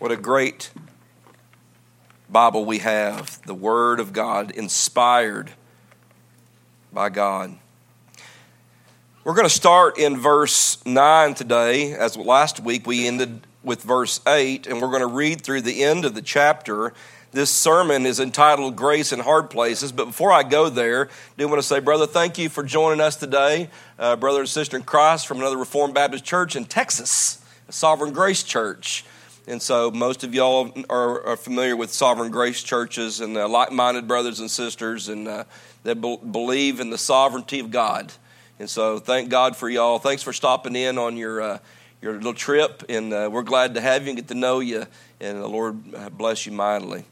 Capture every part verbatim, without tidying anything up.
What a great Bible we have, the Word of God, inspired by God. We're going to start in verse nine today. As last week we ended with verse eight, and we're going to read through the end of the chapter. This sermon is entitled Grace in Hard Places, but before I go there, I do want to say, brother, thank you for joining us today. Uh, brother and sister in Christ from another Reformed Baptist church in Texas, a Sovereign Grace Church. And so most of y'all are, are familiar with Sovereign Grace churches and uh, like-minded brothers and sisters and uh, that be- believe in the sovereignty of God. And so thank God for y'all. Thanks for stopping in on your uh, your little trip, and uh, we're glad to have you and get to know you, and the Lord bless you mightily.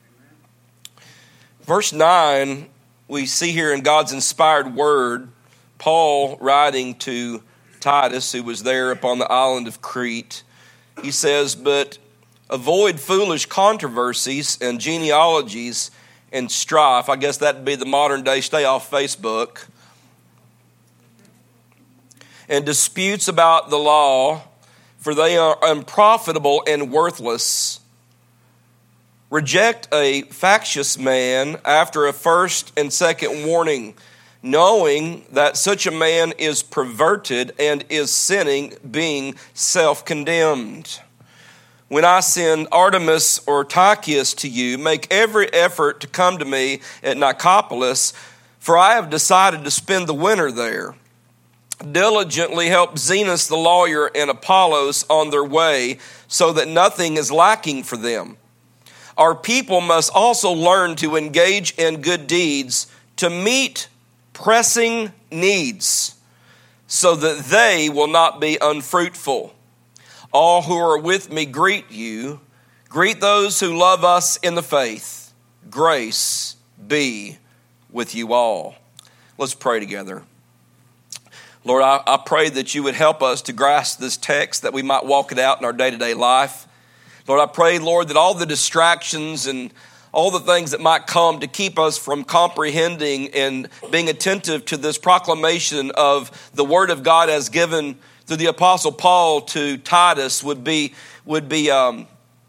Verse nine, we see here in God's inspired word, Paul writing to Titus, who was there upon the island of Crete. He says, but avoid foolish controversies and genealogies and strife. I guess that would be the modern day stay off Facebook. And disputes about the law, for they are unprofitable and worthless. Reject a factious man after a first and second warning, knowing that such a man is perverted and is sinning, being self-condemned. When I send Artemas or Tychicus to you, make every effort to come to me at Nicopolis, for I have decided to spend the winter there. Diligently help Zenas the lawyer and Apollos on their way, so that nothing is lacking for them. Our people must also learn to engage in good deeds, to meet pressing needs, so that they will not be unfruitful. All who are with me greet you. Greet those who love us in the faith. Grace be with you all. Let's pray together. Lord, I, I pray that you would help us to grasp this text, that we might walk it out in our day-to-day life. Lord, I pray, Lord, that all the distractions and all the things that might come to keep us from comprehending and being attentive to this proclamation of the Word of God as given through the Apostle Paul to Titus would be would be um,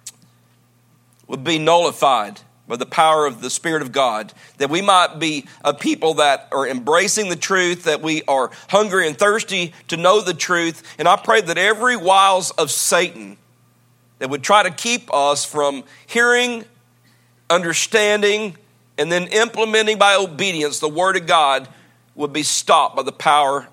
would be nullified by the power of the Spirit of God, that we might be a people that are embracing the truth, that we are hungry and thirsty to know the truth. And I pray that every wiles of Satan that would try to keep us from hearing, understanding, and then implementing by obedience the Word of God would be stopped by the power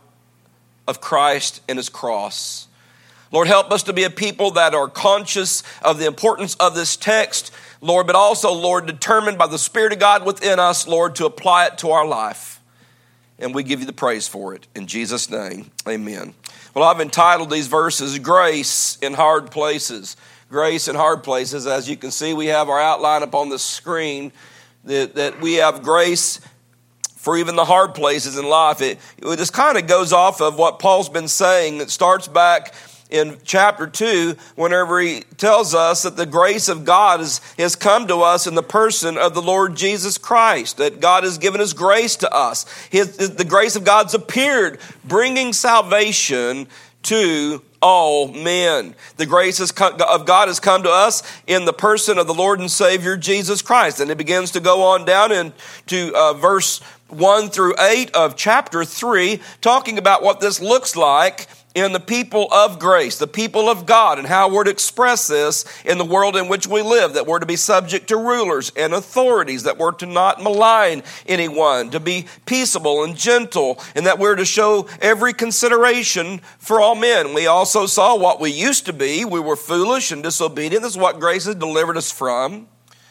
of Christ and His cross. Lord, help us to be a people that are conscious of the importance of this text, Lord, but also, Lord, determined by the Spirit of God within us, Lord, to apply it to our life. And we give you the praise for it. In Jesus' name, amen. Well, I've entitled these verses, Grace in Hard Places. Grace in hard places. As you can see, we have our outline up on the screen that, that we have grace for even the hard places in life. It, it just kind of goes off of what Paul's been saying. It starts back in chapter two, whenever he tells us that the grace of God is, has come to us in the person of the Lord Jesus Christ, that God has given His grace to us. His, the grace of God's appeared, bringing salvation to all men. The grace of God has come to us in the person of the Lord and Savior Jesus Christ. And it begins to go on down into uh, verse one through eight of chapter three, talking about what this looks like in the people of grace, the people of God, and how we're to express this in the world in which we live, that we're to be subject to rulers and authorities, that we're to not malign anyone, to be peaceable and gentle, and that we're to show every consideration for all men. We also saw what we used to be. We were foolish and disobedient. This is what grace has delivered us from.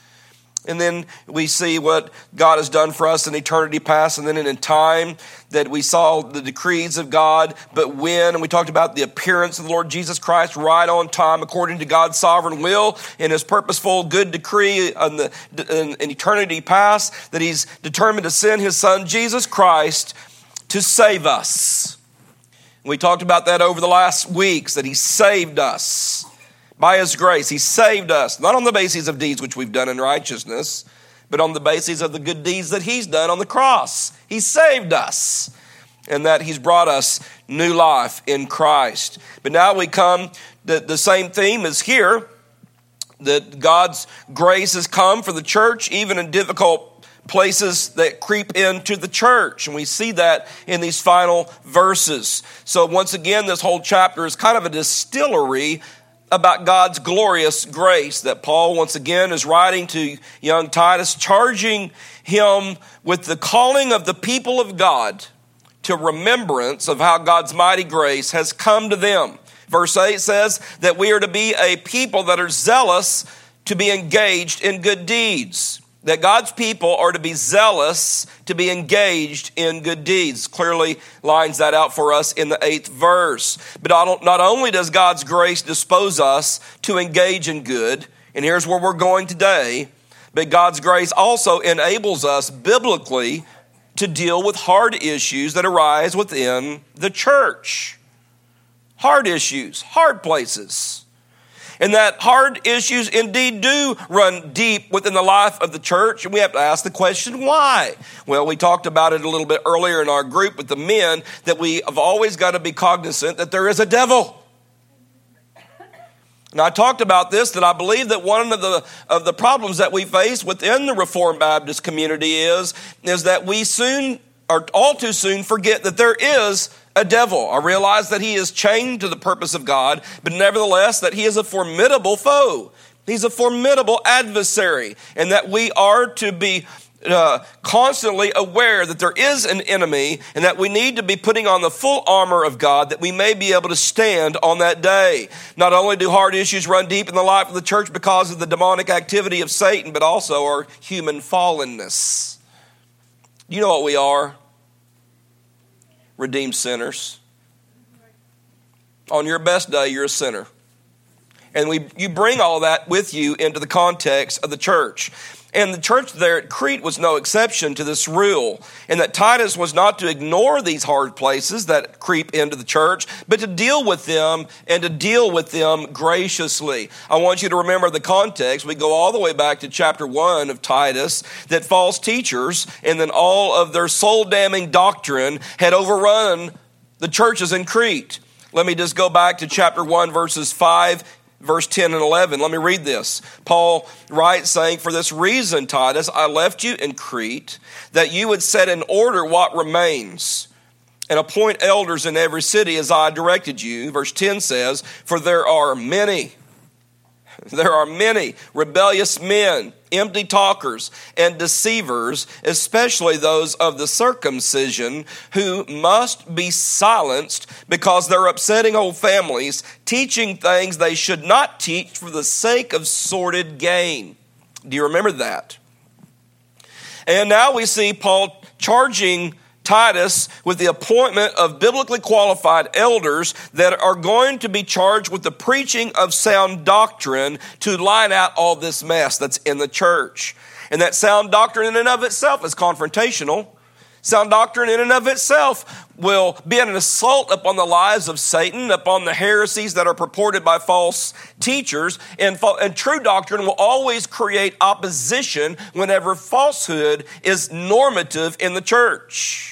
And then we see what God has done for us in eternity past, and then in time that we saw the decrees of God, but when, and we talked about the appearance of the Lord Jesus Christ right on time according to God's sovereign will and His purposeful good decree in, the, in, in eternity past, that He's determined to send His Son Jesus Christ to save us. And we talked about that over the last weeks, that He saved us. By His grace, He saved us, not on the basis of deeds which we've done in righteousness, but on the basis of the good deeds that He's done on the cross. He saved us, and that He's brought us new life in Christ. But now we come, the, the same theme is here, that God's grace has come for the church, even in difficult places that creep into the church. And we see that in these final verses. So once again, this whole chapter is kind of a distillery about God's glorious grace that Paul once again is writing to young Titus, charging him with the calling of the people of God to remembrance of how God's mighty grace has come to them. Verse eight says that we are to be a people that are zealous to be engaged in good deeds. That God's people are to be zealous to be engaged in good deeds. Clearly lines that out for us in the eighth verse. But not only does God's grace dispose us to engage in good, and here's where we're going today, but God's grace also enables us biblically to deal with hard issues that arise within the church. Hard issues, hard places. And that hard issues indeed do run deep within the life of the church. And we have to ask the question, why? Well, we talked about it a little bit earlier in our group with the men, that we have always got to be cognizant that there is a devil. And I talked about this, that I believe that one of the of the problems that we face within the Reformed Baptist community is, is that we soon, or all too soon, forget that there is a devil. I realize that he is chained to the purpose of God, but nevertheless that he is a formidable foe. He's a formidable adversary, and that we are to be uh, constantly aware that there is an enemy, and that we need to be putting on the full armor of God that we may be able to stand on that day. Not only do hard issues run deep in the life of the church because of the demonic activity of Satan, but also our human fallenness. You know what we are? Redeemed sinners. On your best day, you're a sinner. And we, you bring all that with you into the context of the church. And the church there at Crete was no exception to this rule. And that Titus was not to ignore these hard places that creep into the church, but to deal with them and to deal with them graciously. I want you to remember the context. We go all the way back to chapter one of Titus, that false teachers and then all of their soul-damning doctrine had overrun the churches in Crete. Let me just go back to chapter one, verses five, verse ten and eleven. Let me read this. Paul writes, saying, "For this reason, Titus, I left you in Crete, that you would set in order what remains, and appoint elders in every city as I directed you." Verse ten says, "For there are many, there are many rebellious men, empty talkers, and deceivers, especially those of the circumcision, who must be silenced because they're upsetting whole families, teaching things they should not teach for the sake of sordid gain." Do you remember that? And now we see Paul charging Titus with the appointment of biblically qualified elders that are going to be charged with the preaching of sound doctrine to line out all this mess that's in the church. And that sound doctrine in and of itself is confrontational. Sound doctrine in and of itself will be an assault upon the lies of Satan, upon the heresies that are purported by false teachers. And, and true doctrine will always create opposition whenever falsehood is normative in the church.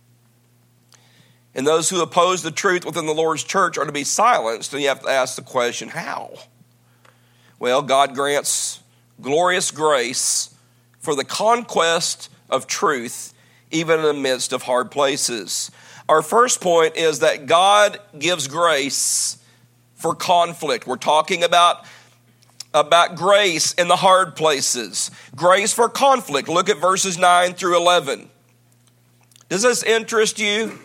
And those who oppose the truth within the Lord's church are to be silenced. And you have to ask the question, how? Well, God grants glorious grace for the conquest of truth, even in the midst of hard places. Our first point is that God gives grace for conflict. We're talking about, about grace in the hard places. Grace for conflict. Look at verses nine through eleven. Does this interest you?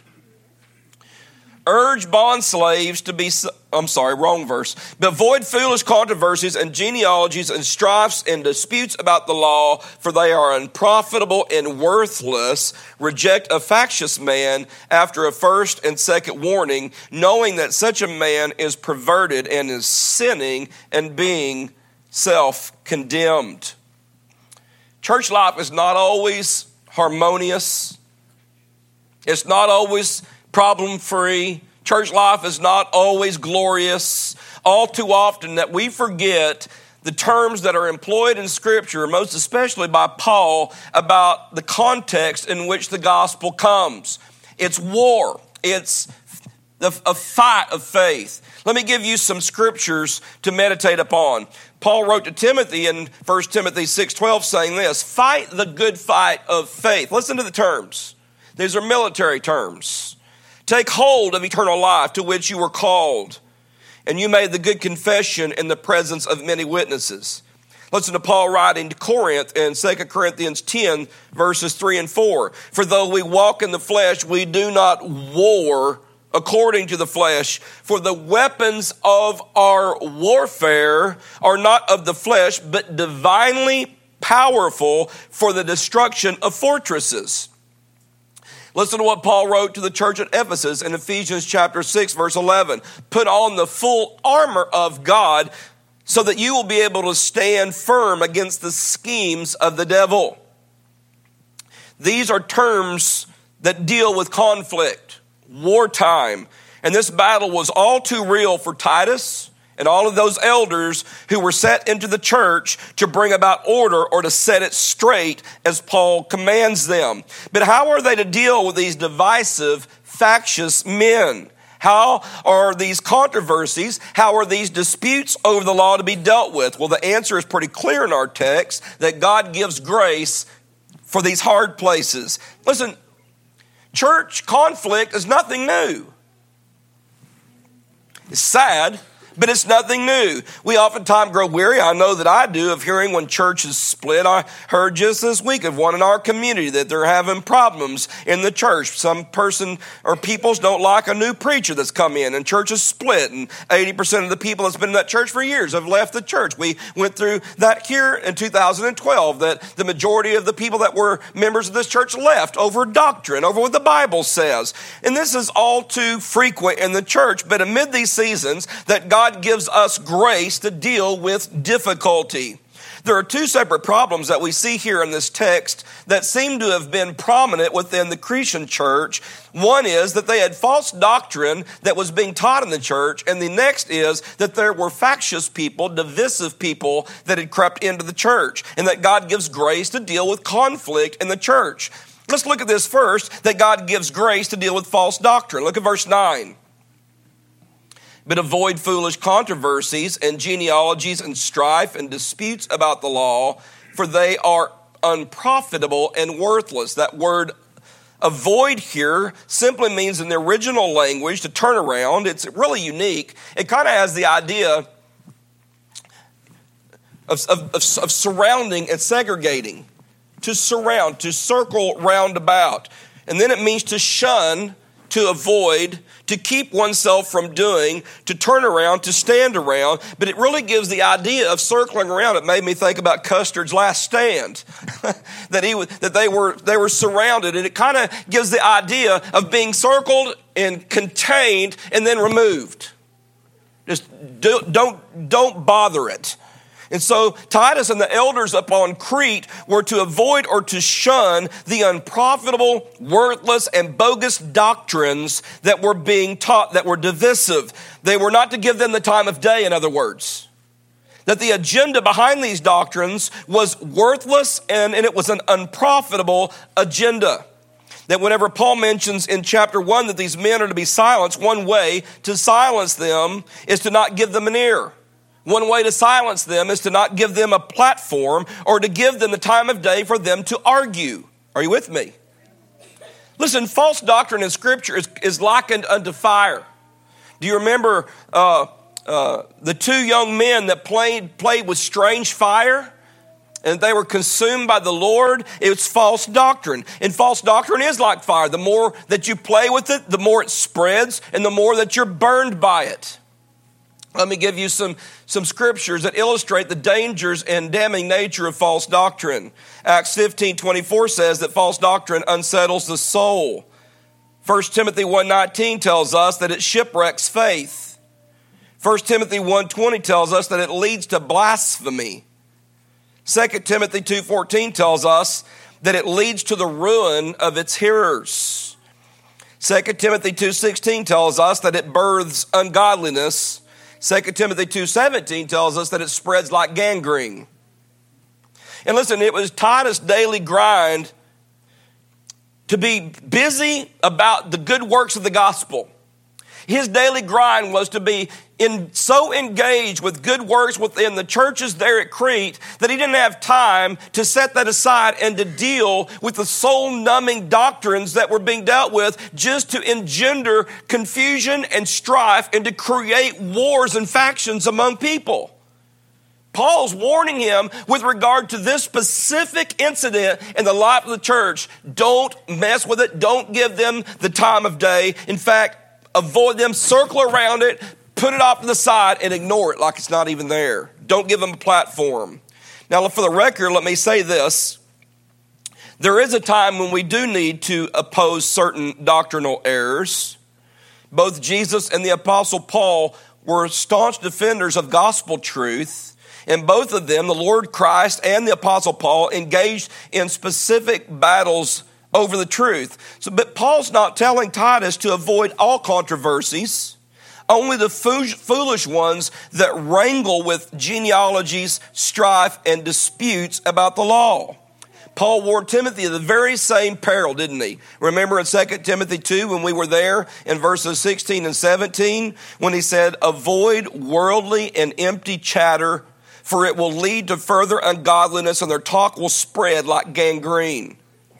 Urge bondslaves to be, I'm sorry, wrong verse. But avoid foolish controversies and genealogies and strifes and disputes about the law, for they are unprofitable and worthless. Reject a factious man after a first and second warning, knowing that such a man is perverted and is sinning and being self-condemned. Church life is not always harmonious. It's not always problem-free. Church life is not always glorious. All too often that we forget the terms that are employed in Scripture, most especially by Paul, about the context in which the gospel comes. It's war. It's the, a fight of faith. Let me give you some scriptures to meditate upon. Paul wrote to Timothy in First Timothy six twelve saying this, fight the good fight of faith. Listen to the terms. These are military terms. Take hold of eternal life to which you were called, and you made the good confession in the presence of many witnesses. Listen to Paul writing to Corinth in Second Corinthians ten, verses three and four. For though we walk in the flesh, we do not war according to the flesh. For the weapons of our warfare are not of the flesh, but divinely powerful for the destruction of fortresses. Listen to what Paul wrote to the church at Ephesus in Ephesians chapter six, verse eleven. Put on the full armor of God so that you will be able to stand firm against the schemes of the devil. These are terms that deal with conflict, wartime. And this battle was all too real for Titus and all of those elders who were set into the church to bring about order or to set it straight as Paul commands them. But how are they to deal with these divisive, factious men? How are these controversies, how are these disputes over the law to be dealt with? Well, the answer is pretty clear in our text, that God gives grace for these hard places. Listen, church conflict is nothing new. It's sad, but it's nothing new. We oftentimes grow weary, I know that I do, of hearing when churches split. I heard just this week of one in our community that they're having problems in the church. Some person or peoples don't like a new preacher that's come in, and churches split, and eighty percent of the people that's been in that church for years have left the church. We went through that here in two thousand twelve, that the majority of the people that were members of this church left over doctrine, over what the Bible says. And this is all too frequent in the church, but amid these seasons that God God gives us grace to deal with difficulty. There are two separate problems that we see here in this text that seem to have been prominent within the Cretan church. One is that they had false doctrine that was being taught in the church, and the next is that there were factious people, divisive people that had crept into the church, and that God gives grace to deal with conflict in the church. Let's look at this first, that God gives grace to deal with false doctrine. Look at verse nine. But avoid foolish controversies and genealogies and strife and disputes about the law, for they are unprofitable and worthless. That word avoid here simply means in the original language to turn around. It's really unique. It kind of has the idea of, of, of, of surrounding and segregating. To surround, to circle round about. And then it means to shun, to avoid, to keep oneself from doing, to turn around, to stand around. But it really gives the idea of circling around. It made me think about Custer's Last Stand, that he that they were they were surrounded, and it kind of gives the idea of being circled and contained and then removed. Just do, don't don't bother it. And so Titus and the elders upon Crete were to avoid or to shun the unprofitable, worthless, and bogus doctrines that were being taught, that were divisive. They were not to give them the time of day, in other words. That the agenda behind these doctrines was worthless and, and it was an unprofitable agenda. That whenever Paul mentions in chapter one that these men are to be silenced, one way to silence them is to not give them an ear. One way to silence them is to not give them a platform or to give them the time of day for them to argue. Are you with me? Listen, false doctrine in Scripture is, is likened unto fire. Do you remember uh, uh, the two young men that played, played with strange fire? And they were consumed by the Lord. It's false doctrine. And false doctrine is like fire. The more that you play with it, the more it spreads and the more that you're burned by it. Let me give you some, some scriptures that illustrate the dangers and damning nature of false doctrine. Acts fifteen twenty-four says that false doctrine unsettles the soul. First Timothy one nineteen tells us that it shipwrecks faith. First Timothy one twenty tells us that it leads to blasphemy. Second Timothy two fourteen tells us that it leads to the ruin of its hearers. Second Timothy two sixteen tells us that it births ungodliness. Second Timothy two seventeen tells us that it spreads like gangrene. And listen, it was Titus' daily grind to be busy about the good works of the gospel. His daily grind was to be in, so engaged with good works within the churches there at Crete that he didn't have time to set that aside and to deal with the soul-numbing doctrines that were being dealt with, just to engender confusion and strife and to create wars and factions among people. Paul's warning him with regard to this specific incident in the life of the church. Don't mess with it. Don't give them the time of day. In fact, avoid them, circle around it, put it off to the side, and ignore it like it's not even there. Don't give them a platform. Now, for the record, let me say this. There is a time when we do need to oppose certain doctrinal errors. Both Jesus and the Apostle Paul were staunch defenders of gospel truth. And both of them, the Lord Christ and the Apostle Paul, engaged in specific battles over the truth. So, but Paul's not telling Titus to avoid all controversies, only the foolish ones that wrangle with genealogies, strife, and disputes about the law. Paul warned Timothy of the very same peril, didn't he? Remember in Second Timothy two, when we were there in verses sixteen and seventeen, when he said, avoid worldly and empty chatter, for it will lead to further ungodliness, and their talk will spread like gangrene.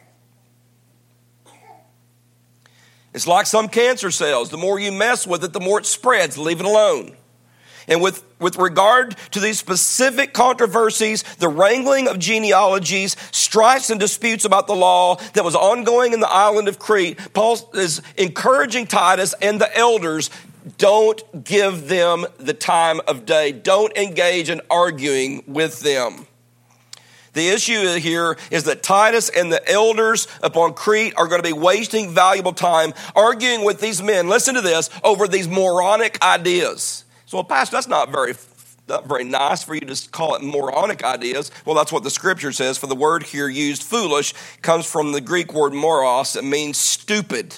It's like some cancer cells. The more you mess with it, the more it spreads. Leave it alone. And with, with regard to these specific controversies, the wrangling of genealogies, strifes and disputes about the law that was ongoing in the island of Crete, Paul is encouraging Titus and the elders, don't give them the time of day. Don't engage in arguing with them. The issue here is that Titus and the elders upon Crete are going to be wasting valuable time arguing with these men, listen to this, over these moronic ideas. So, well, Pastor, that's not very, not very nice for you to call it moronic ideas. Well, that's what the scripture says. For the word here used, foolish, comes from the Greek word moros. It means stupid.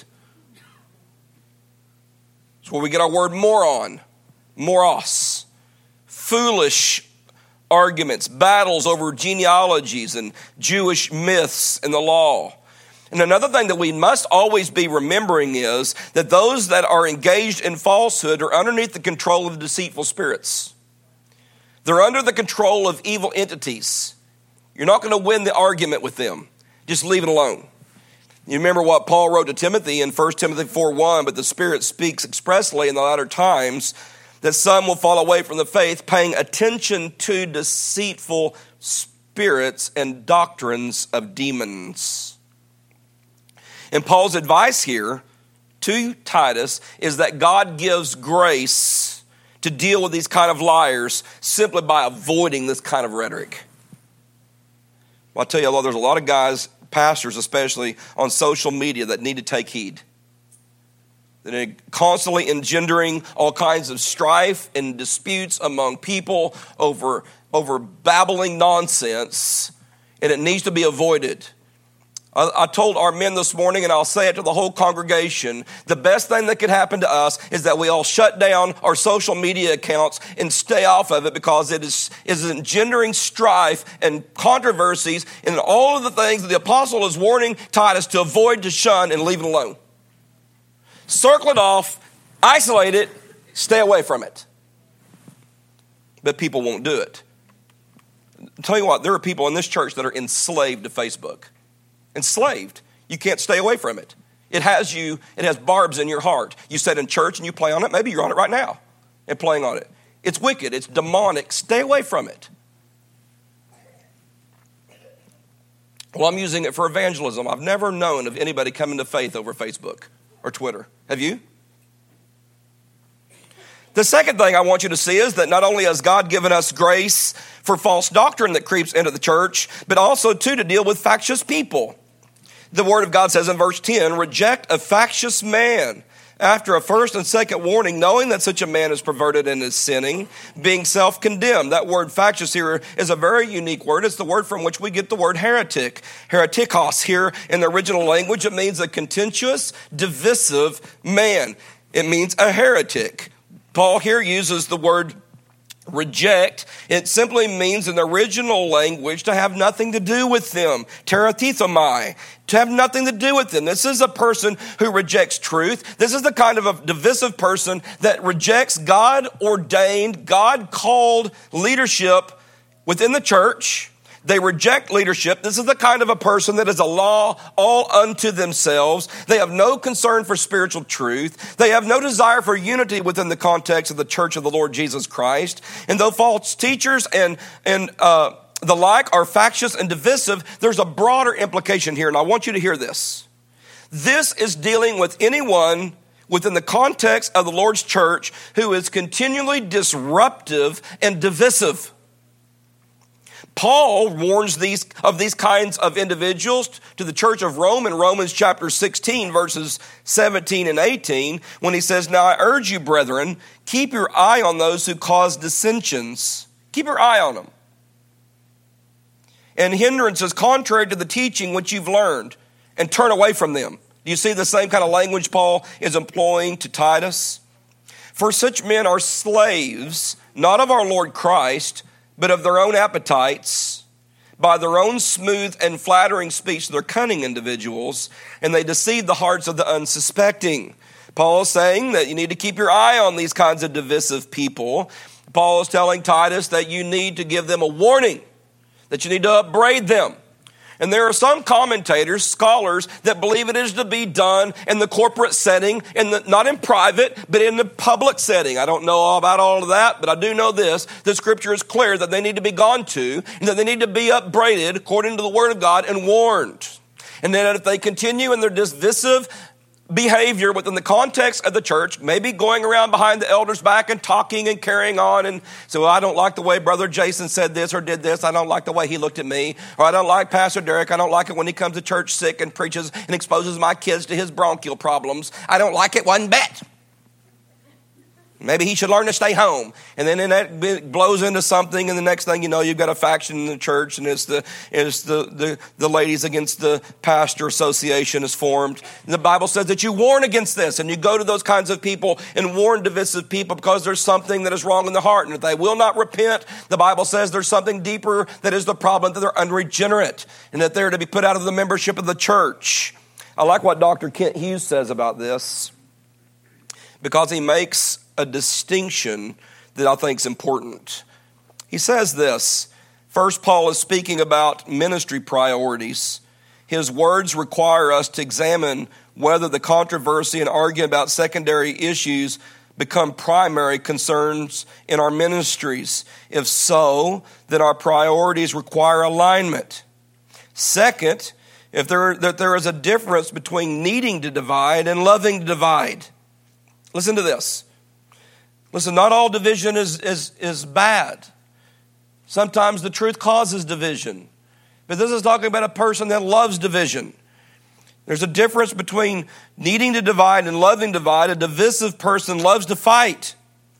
That's where we get our word moron, moros, foolish arguments, battles over genealogies and Jewish myths and the law. And another thing that we must always be remembering is that those that are engaged in falsehood are underneath the control of deceitful spirits. They're under the control of evil entities. You're not going to win the argument with them. Just leave it alone. You remember what Paul wrote to Timothy in First Timothy four one, but the Spirit speaks expressly in the latter times that some will fall away from the faith, paying attention to deceitful spirits and doctrines of demons. And Paul's advice here to Titus is that God gives grace to deal with these kind of liars simply by avoiding this kind of rhetoric. Well, I'll tell you, there's a lot of guys, pastors especially, on social media that need to take heed. They're constantly engendering all kinds of strife and disputes among people over, over babbling nonsense, and it needs to be avoided. I, I told our men this morning, and I'll say it to the whole congregation, the best thing that could happen to us is that we all shut down our social media accounts and stay off of it, because it is, is engendering strife and controversies and all of the things that the apostle is warning Titus to avoid, to shun, and leave it alone. Circle it off, isolate it, stay away from it. But people won't do it. I'll tell you what, there are people in this church that are enslaved to Facebook. Enslaved. You can't stay away from it. It has you, it has barbs in your heart. You sit in church and you play on it. Maybe you're on it right now and playing on it. It's wicked. It's demonic. Stay away from it. Well, I'm using it for evangelism. I've never known of anybody coming to faith over Facebook or Twitter. Have you? The second thing I want you to see is that not only has God given us grace for false doctrine that creeps into the church, but also, too, to deal with factious people. The Word of God says in verse ten, reject a factious man after a first and second warning, knowing that such a man is perverted and is sinning, being self-condemned. That word factious here is a very unique word. It's the word from which we get the word heretic. Heretikos here in the original language, it means a contentious, divisive man. It means a heretic. Paul here uses the word Reject, it simply means in the original language to have nothing to do with them. Teratithomai, to have nothing to do with them. This is a person who rejects truth. This is the kind of a divisive person that rejects God-ordained, God-called leadership within the church. They reject leadership. This is the kind of a person that is a law all unto themselves. They have no concern for spiritual truth. They have no desire for unity within the context of the church of the Lord Jesus Christ. And though false teachers and, and uh, the like are factious and divisive, there's a broader implication here, and I want you to hear this. This is dealing with anyone within the context of the Lord's church who is continually disruptive and divisive. Paul warns these of these kinds of individuals to the church of Rome in Romans chapter sixteen, verses seventeen and eighteen, when he says, "Now I urge you, brethren, keep your eye on those who cause dissensions." Keep your eye on them. And hindrances contrary to the teaching which you've learned, and turn away from them. Do you see the same kind of language Paul is employing to Titus? For such men are slaves, not of our Lord Christ, but of their own appetites. By their own smooth and flattering speech, they're cunning individuals, and they deceive the hearts of the unsuspecting. Paul is saying that you need to keep your eye on these kinds of divisive people. Paul is telling Titus that you need to give them a warning, that you need to upbraid them. And there are some commentators, scholars, that believe it is to be done in the corporate setting, in the, not in private, but in the public setting. I don't know all about all of that, but I do know this. The scripture is clear that they need to be gone to, and that they need to be upbraided according to the word of God and warned. And then if they continue in their divisive behavior within the context of the church, maybe going around behind the elders' back and talking and carrying on. And so I don't like the way Brother Jason said this or did this. I don't like the way he looked at me. Or I don't like Pastor Derek. I don't like it when he comes to church sick and preaches and exposes my kids to his bronchial problems. I don't like it one bit. Maybe he should learn to stay home. And then that blows into something, and the next thing you know, you've got a faction in the church, and it's the it's the, the, the ladies against the pastor association is formed. And the Bible says that you warn against this, and you go to those kinds of people and warn divisive people because there's something that is wrong in the heart. And if they will not repent, the Bible says there's something deeper that is the problem, that they're unregenerate, and that they're to be put out of the membership of the church. I like what Doctor Kent Hughes says about this, because he makes a distinction that I think is important. He says this. First, Paul is speaking about ministry priorities. His words require us to examine whether the controversy and argument about secondary issues become primary concerns in our ministries. If so, then our priorities require alignment. Second, if there, that there is a difference between needing to divide and loving to divide. Listen to this. Listen, not all division is, is, is bad. Sometimes the truth causes division. But this is talking about a person that loves division. There's a difference between needing to divide and loving to divide. A divisive person loves to fight.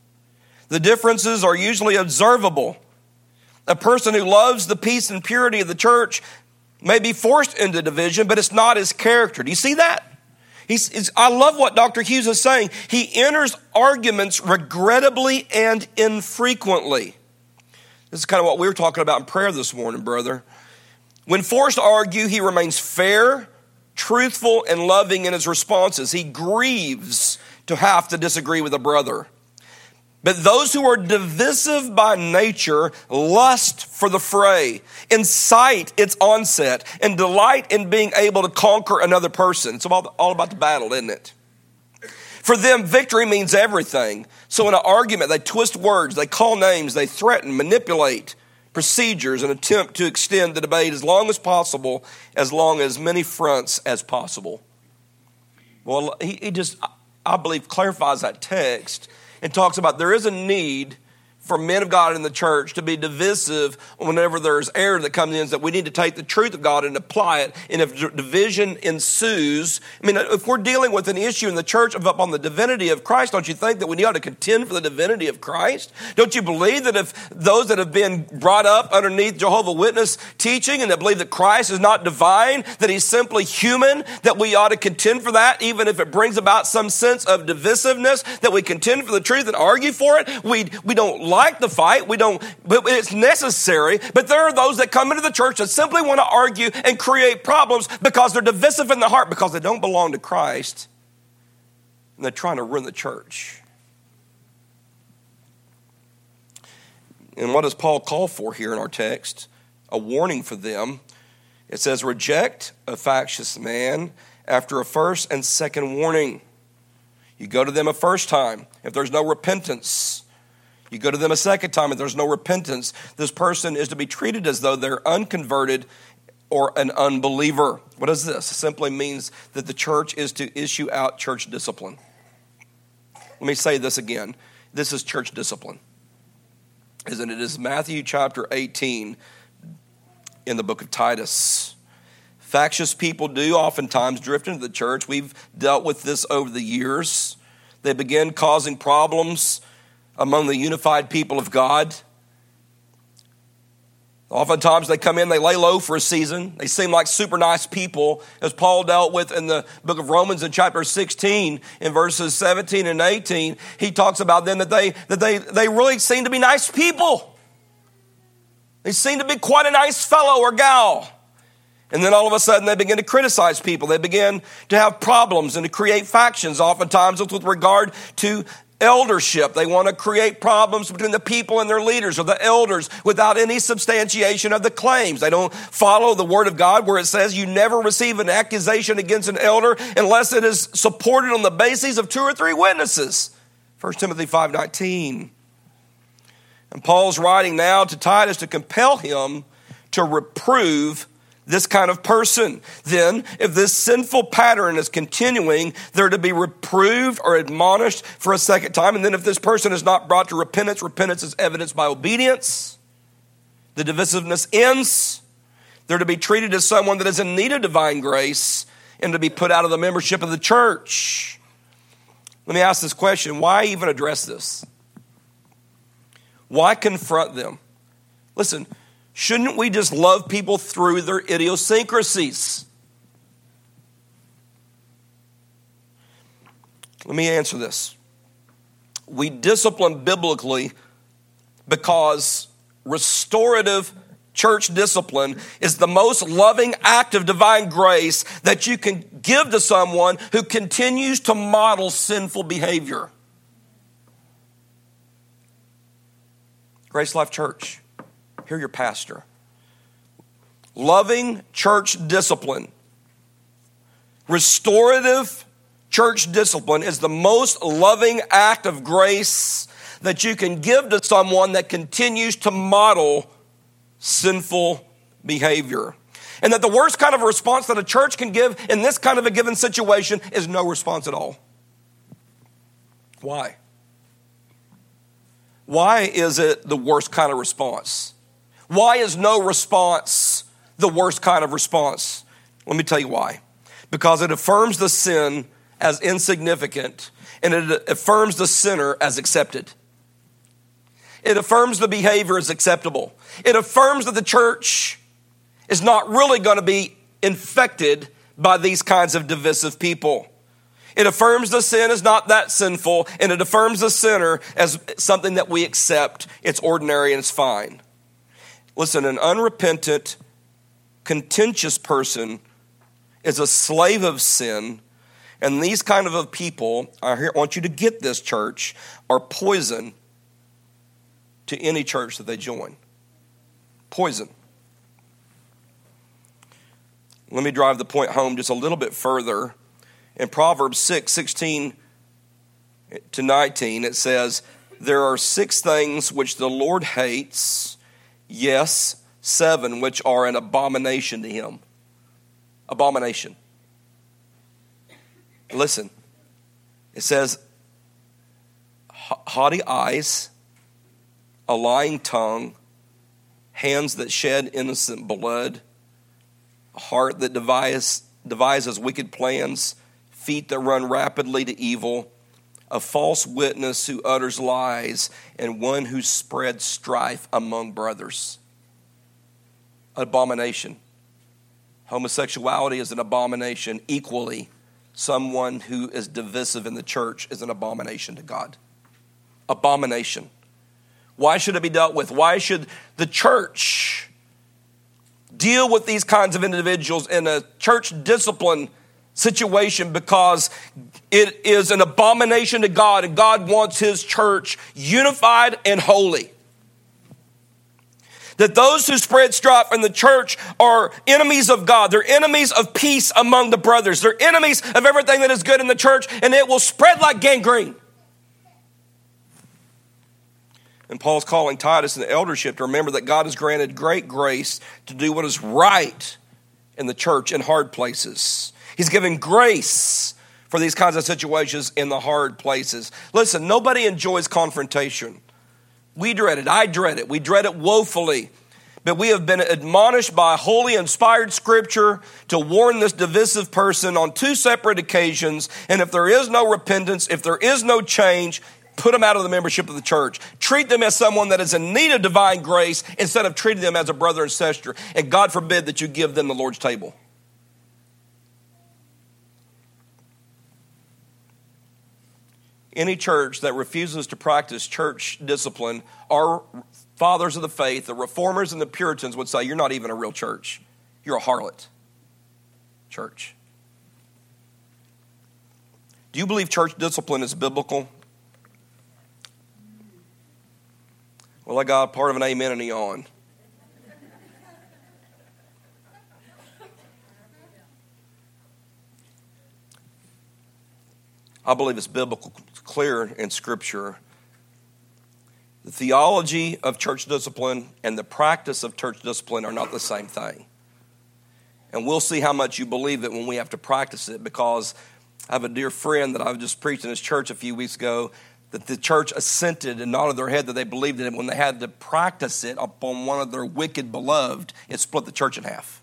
The differences are usually observable. A person who loves the peace and purity of the church may be forced into division, but it's not his character. Do you see that? He's, he's, I love what Doctor Hughes is saying. He enters arguments regrettably and infrequently. This is kind of what we were talking about in prayer this morning, brother. When forced to argue, he remains fair, truthful, and loving in his responses. He grieves to have to disagree with a brother. But those who are divisive by nature lust for the fray, incite its onset, and delight in being able to conquer another person. It's all, all about the battle, isn't it? For them, victory means everything. So in an argument, they twist words, they call names, they threaten, manipulate procedures, and attempt to extend the debate as long as possible, as long as many fronts as possible. Well, he, he just, I believe, clarifies that text and talks about there is a need for men of God in the church to be divisive whenever there's error that comes in, that we need to take the truth of God and apply it. And if division ensues, I mean, if we're dealing with an issue in the church of upon the divinity of Christ, don't you think that we ought to contend for the divinity of Christ? Don't you believe that if those that have been brought up underneath Jehovah's Witness teaching and that believe that Christ is not divine, that he's simply human, that we ought to contend for that, even if it brings about some sense of divisiveness, that we contend for the truth and argue for it? We, we don't like like the fight. We don't, but it's necessary. But there are those that come into the church that simply want to argue and create problems because they're divisive in the heart, because they don't belong to Christ. And they're trying to ruin the church. And what does Paul call for here in our text? A warning for them. It says, reject a factious man after a first and second warning. You go to them a first time. If there's no repentance, you go to them a second time. If there's no repentance, this person is to be treated as though they're unconverted or an unbeliever. What is this? It simply means that the church is to issue out church discipline. Let me say this again. This is church discipline. Isn't it? It is Matthew chapter eighteen in the book of Titus. Factious people do oftentimes drift into the church. We've dealt with this over the years. They begin causing problems among the unified people of God. Oftentimes they come in, they lay low for a season. They seem like super nice people, as Paul dealt with in the book of Romans in chapter sixteen, in verses seventeen and eighteen. He talks about them that they that they they really seem to be nice people. They seem to be quite a nice fellow or gal. And then all of a sudden they begin to criticize people. They begin to have problems and to create factions. Oftentimes it's with regard to eldership. They want to create problems between the people and their leaders, or the elders, without any substantiation of the claims. They don't follow the word of God, where it says you never receive an accusation against an elder unless it is supported on the basis of two or three witnesses. First Timothy five nineteen. And Paul's writing now to Titus to compel him to reprove this kind of person. Then, if this sinful pattern is continuing, they're to be reproved or admonished for a second time. And then if this person is not brought to repentance, repentance is evidenced by obedience. The divisiveness ends. They're to be treated as someone that is in need of divine grace and to be put out of the membership of the church. Let me ask this question. Why even address this? Why confront them? Listen, shouldn't we just love people through their idiosyncrasies? Let me answer this. We discipline biblically because restorative church discipline is the most loving act of divine grace that you can give to someone who continues to model sinful behavior. Grace Life Church, hear your pastor. Loving church discipline, restorative church discipline is the most loving act of grace that you can give to someone that continues to model sinful behavior. And that the worst kind of response that a church can give in this kind of a given situation is no response at all. Why? Why is it the worst kind of response? Why is no response the worst kind of response? Let me tell you why. Because it affirms the sin as insignificant, and it affirms the sinner as accepted. It affirms the behavior as acceptable. It affirms that the church is not really going to be infected by these kinds of divisive people. It affirms the sin is not that sinful, and it affirms the sinner as something that we accept. It's ordinary and it's fine. Listen, an unrepentant, contentious person is a slave of sin, and these kind of people, I want you to get this, church, are poison to any church that they join. Poison. Let me drive the point home just a little bit further. In Proverbs six, sixteen to nineteen, it says, there are six things which the Lord hates, yes, seven which are an abomination to him. Abomination. Listen, it says, haughty eyes, a lying tongue, hands that shed innocent blood, a heart that devises, devises wicked plans, feet that run rapidly to evil, a false witness who utters lies, and one who spreads strife among brothers. Abomination. Homosexuality is an abomination. Equally, someone who is divisive in the church is an abomination to God. Abomination. Why should it be dealt with? Why should the church deal with these kinds of individuals in a church discipline situation? Because it is an abomination to God, and God wants his church unified and holy. That those who spread strife in the church are enemies of God. They're enemies of peace among the brothers. They're enemies of everything that is good in the church, and it will spread like gangrene. And Paul's calling Titus and the eldership to remember that God has granted great grace to do what is right in the church in hard places. He's giving grace for these kinds of situations in the hard places. Listen, nobody enjoys confrontation. We dread it. I dread it. We dread it woefully. But we have been admonished by holy inspired scripture to warn this divisive person on two separate occasions. And if there is no repentance, if there is no change, put them out of the membership of the church. Treat them as someone that is in need of divine grace instead of treating them as a brother and sister. And God forbid that you give them the Lord's table. Any church that refuses to practice church discipline, our fathers of the faith, the reformers and the Puritans would say, you're not even a real church. You're a harlot church. Do you believe church discipline is biblical? Well, I got part of an amen and a yawn. I believe it's biblical, it's clear in Scripture. The theology of church discipline and the practice of church discipline are not the same thing. And we'll see how much you believe it when we have to practice it, because I have a dear friend that I was just preaching in his church a few weeks ago that the church assented and nodded their head that they believed in it. When they had to practice it upon one of their wicked beloved, it split the church in half.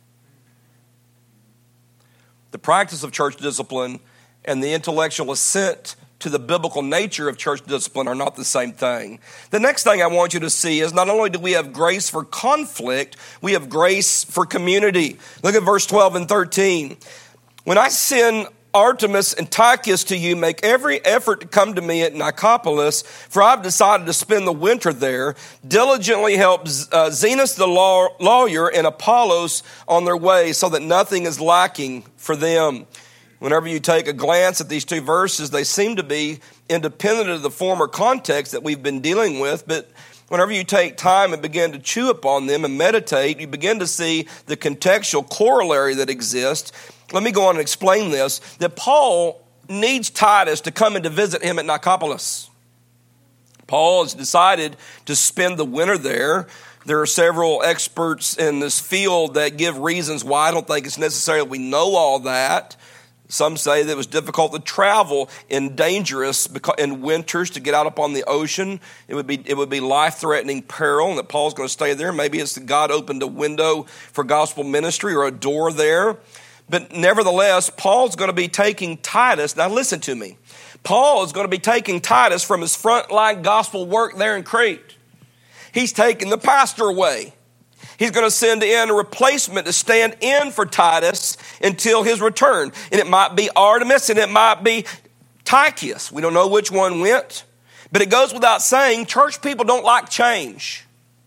The practice of church discipline and the intellectual assent to the biblical nature of church discipline are not the same thing. The next thing I want you to see is not only do we have grace for conflict, we have grace for community. Look at verse twelve and thirteen. When I send Artemis and Tychus to you, make every effort to come to me at Nicopolis, for I've decided to spend the winter there. Diligently help uh, Zenas the law, lawyer and Apollos on their way, so that nothing is lacking for them. Whenever you take a glance at these two verses, they seem to be independent of the former context that we've been dealing with, but whenever you take time and begin to chew upon them and meditate, you begin to see the contextual corollary that exists. Let me go on and explain this, that Paul needs Titus to come and to visit him at Nicopolis. Paul has decided to spend the winter there. There are several experts in this field that give reasons why. I don't think it's necessary that we know all that. Some say that it was difficult to travel and dangerous in winters to get out upon the ocean. It would be it would be life-threatening peril, and that Paul's going to stay there. Maybe it's that God opened a window for gospel ministry or a door there. But nevertheless, Paul's going to be taking Titus. Now listen to me. Paul is going to be taking Titus from his frontline gospel work there in Crete. He's taking the pastor away. He's going to send in a replacement to stand in for Titus until his return. And it might be Artemis and it might be Tychus. We don't know which one went. But it goes without saying, church people don't like change.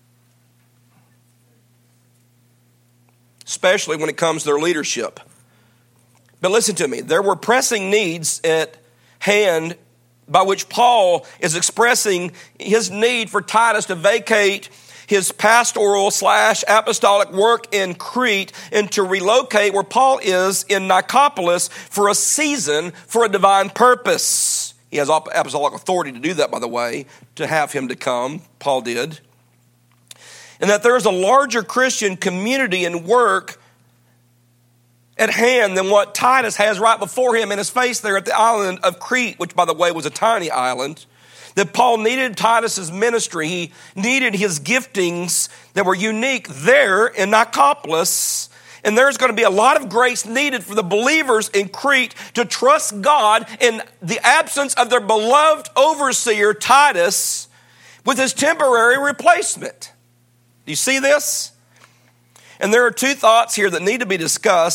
Especially when it comes to their leadership. But listen to me. There were pressing needs at hand by which Paul is expressing his need for Titus to vacate his pastoral slash apostolic work in Crete and to relocate where Paul is in Nicopolis for a season for a divine purpose. He has apostolic authority to do that, by the way, to have him to come. Paul did. And that there is a larger Christian community and work at hand than what Titus has right before him in his face there at the island of Crete, which, by the way, was a tiny island. That Paul needed Titus's ministry. He needed his giftings that were unique there in Nicopolis. And there's going to be a lot of grace needed for the believers in Crete to trust God in the absence of their beloved overseer, Titus, with his temporary replacement. Do you see this? And there are two thoughts here that need to be discussed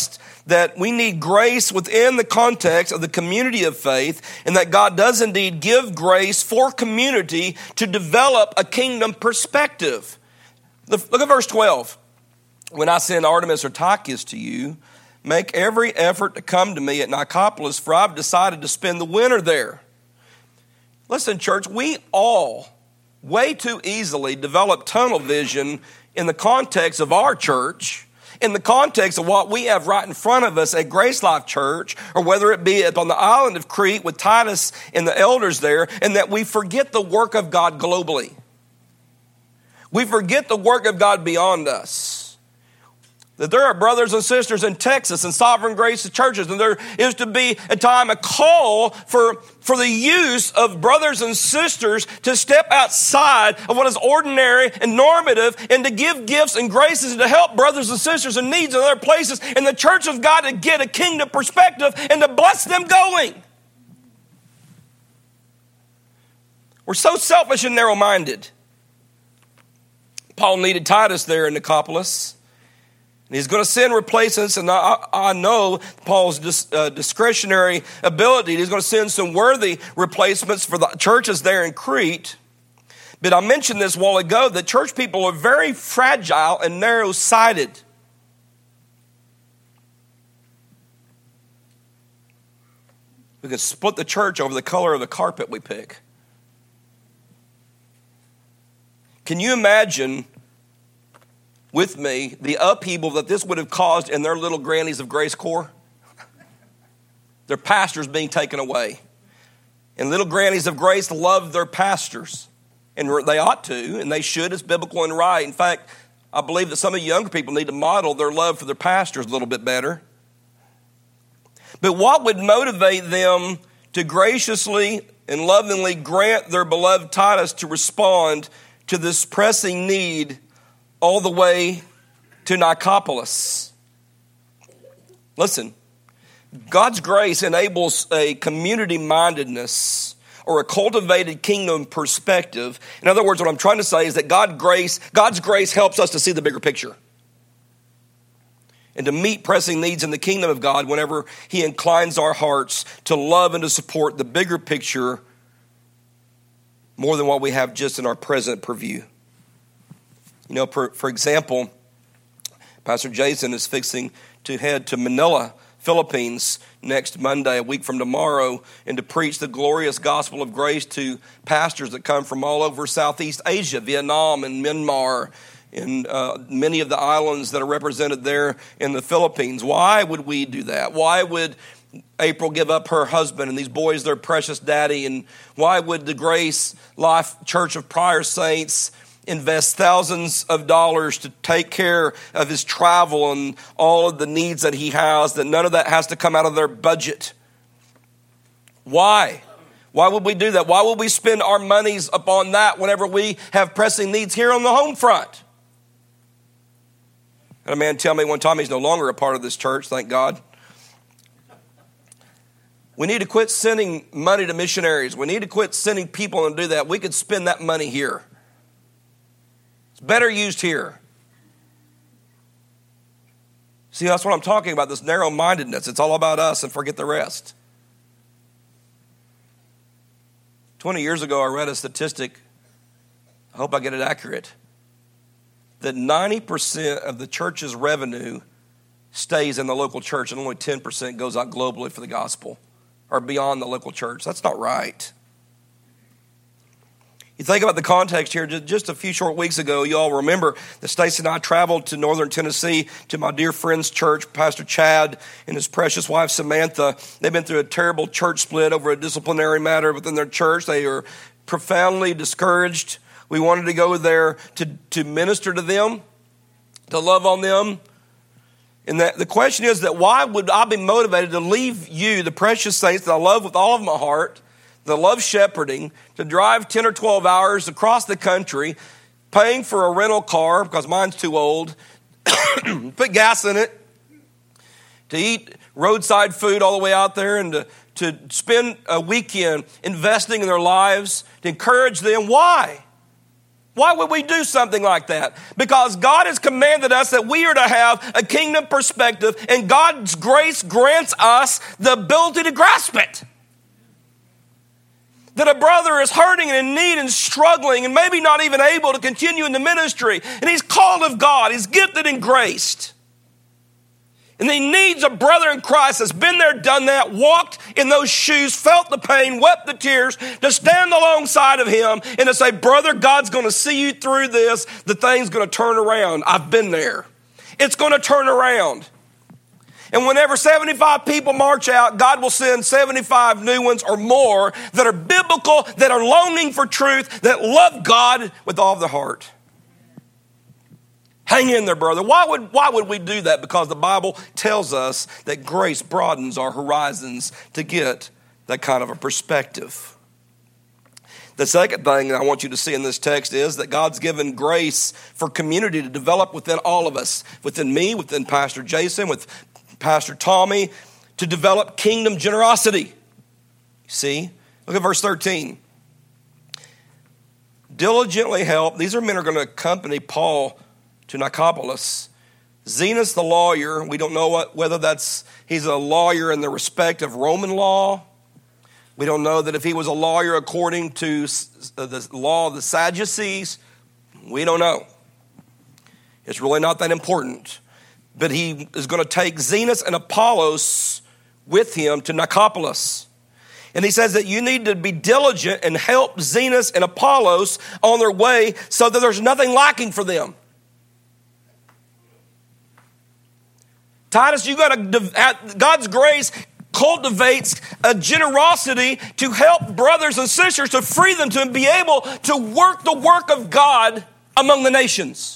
that we need grace within the context of the community of faith, and that God does indeed give grace for community to develop a kingdom perspective. Look at verse twelve. When I send Artemas or Tychus to you, make every effort to come to me at Nicopolis, for I've decided to spend the winter there. Listen, church, we all way too easily develop tunnel vision in the context of our church, in the context of what we have right in front of us at Grace Life Church, or whether it be up on the island of Crete with Titus and the elders there, and that we forget the work of God globally. We forget the work of God beyond us. That there are brothers and sisters in Texas and Sovereign Grace churches, and there is to be a time, a call for, for the use of brothers and sisters to step outside of what is ordinary and normative and to give gifts and graces and to help brothers and sisters in needs in other places, and the church of God to get a kingdom perspective and to bless them going. We're so selfish and narrow-minded. Paul needed Titus there in Nicopolis. He's going to send replacements, and I, I know Paul's dis, uh, discretionary ability. He's going to send some worthy replacements for the churches there in Crete. But I mentioned this a while ago, that church people are very fragile and narrow-sighted. We can split the church over the color of the carpet we pick. Can you imagine with me the upheaval that this would have caused in their little grannies of Grace Corps? Their pastors being taken away. And little grannies of Grace love their pastors. And they ought to, and they should. It's biblical and right. In fact, I believe that some of you younger people need to model their love for their pastors a little bit better. But what would motivate them to graciously and lovingly grant their beloved Titus to respond to this pressing need all the way to Nicopolis? Listen, God's grace enables a community-mindedness or a cultivated kingdom perspective. In other words, what I'm trying to say is that God grace, God's grace helps us to see the bigger picture and to meet pressing needs in the kingdom of God whenever He inclines our hearts to love and to support the bigger picture more than what we have just in our present purview. You know, for, for example, Pastor Jason is fixing to head to Manila, Philippines, next Monday, a week from tomorrow, and to preach the glorious gospel of grace to pastors that come from all over Southeast Asia, Vietnam and Myanmar, and uh, many of the islands that are represented there in the Philippines. Why would we do that? Why would April give up her husband and these boys their precious daddy? And why would the Grace Life Church of Prior Saints invest thousands of dollars to take care of his travel and all of the needs that he has, that none of that has to come out of their budget? Why? Why would we do that? Why would we spend our monies upon that whenever we have pressing needs here on the home front? And a man tell me one time he's no longer a part of this church, thank God. We need to quit sending money to missionaries. We need to quit sending people and do that. We could spend that money here. It's better used here. See, that's what I'm talking about, this narrow-mindedness. It's all about us and forget the rest. twenty years ago, I read a statistic, I hope I get it accurate, that ninety percent of the church's revenue stays in the local church and only ten percent goes out globally for the gospel or beyond the local church. That's not right. You think about the context here. Just a few short weeks ago, you all remember that Stacy and I traveled to northern Tennessee to my dear friend's church, Pastor Chad and his precious wife, Samantha. They've been through a terrible church split over a disciplinary matter within their church. They are profoundly discouraged. We wanted to go there to, to minister to them, to love on them. And that the question is that why would I be motivated to leave you, the precious saints that I love with all of my heart, that love shepherding, to drive ten or twelve hours across the country, paying for a rental car because mine's too old, put gas in it, to eat roadside food all the way out there, and to, to spend a weekend investing in their lives, to encourage them. Why? Why would we do something like that? Because God has commanded us that we are to have a kingdom perspective, and God's grace grants us the ability to grasp it. That a brother is hurting and in need and struggling and maybe not even able to continue in the ministry, and he's called of God, he's gifted and graced. And he needs a brother in Christ that's been there, done that, walked in those shoes, felt the pain, wept the tears, to stand alongside of him and to say, brother, God's going to see you through this. The thing's going to turn around. I've been there. It's going to turn around. And whenever seventy-five people march out, God will send seventy-five new ones or more that are biblical, that are longing for truth, that love God with all of their heart. Hang in there, brother. Why would, why would we do that? Because the Bible tells us that grace broadens our horizons to get that kind of a perspective. The second thing that I want you to see in this text is that God's given grace for community to develop within all of us, within me, within Pastor Jason, with Pastor Tommy, to develop kingdom generosity. See? Look at verse thirteen. Diligently help. These are men who are going to accompany Paul to Nicopolis. Zenas the lawyer, we don't know what, whether that's, he's a lawyer in the respect of Roman law. We don't know that if he was a lawyer according to the law of the Sadducees. We don't know. It's really not that important. But he is going to take Zenas and Apollos with him to Nicopolis. And he says that you need to be diligent and help Zenas and Apollos on their way so that there's nothing lacking for them. Titus, you got to, God's grace cultivates a generosity to help brothers and sisters, to free them to be able to work the work of God among the nations.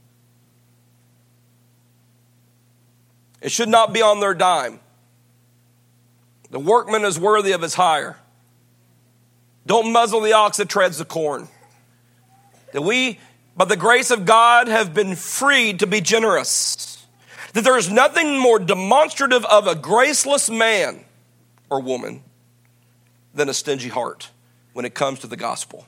It should not be on their dime. The workman is worthy of his hire. Don't muzzle the ox that treads the corn. That we, by the grace of God, have been freed to be generous. That there is nothing more demonstrative of a graceless man or woman than a stingy heart when it comes to the gospel